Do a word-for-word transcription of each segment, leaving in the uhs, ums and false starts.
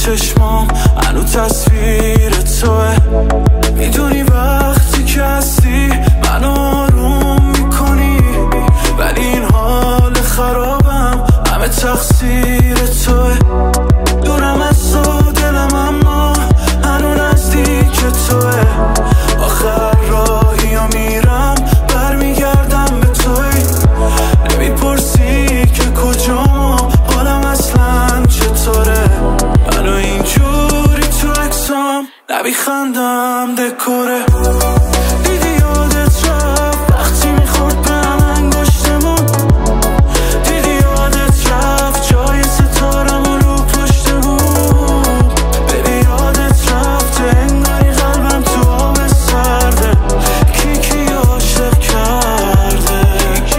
چشمام هنو تصویر توه. میدونی وقتی که هستی منو آروم میکنی، ولی این حال خرابم همه تقصیر توه. دورم از تو دلم اما هنو نزدیک توه. آخر راهی و میرم برمیگردم به توی. نمیپرسی که کجام و حالم اصلا چطوره. منو اینجوری تو اکسام نمیخندم دکوره. دیدی یادت رفت وقتی میخورد به هم انگشتمون. دیدی یادت رفت جای ستارمون رو پشتمون. ببی یادت رفت انگاری قلبم تو آب سرده. کی کی عاشق کرده.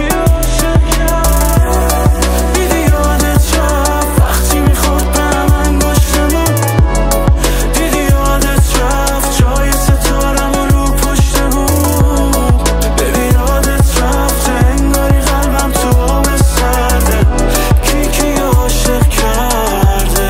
دیدی یادت رفت وقتی میخورد به هم انگشتمون. دیدی یادت رفت جای ستارمون رو پشتمون. ببی یادت رفت انگاری قلبم تو آب سرده. کی کی عاشق کرده.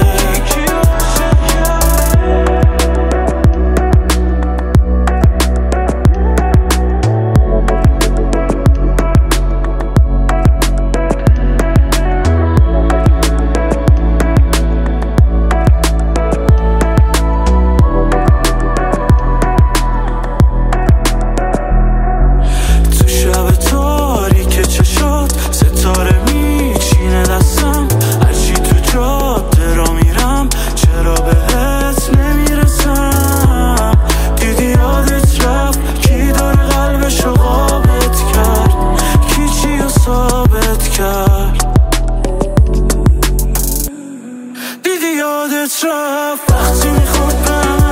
تو شب تاریک چشات ستاره میچینه دستم. هرچی تو جاده را میرم چرا بهت نمیرسم. دیدی یادت رفت کی داره قلبشو قابت کرد. کی چی رو ثابت کرد. دیدی یادت رفت وقتی میخورد به هم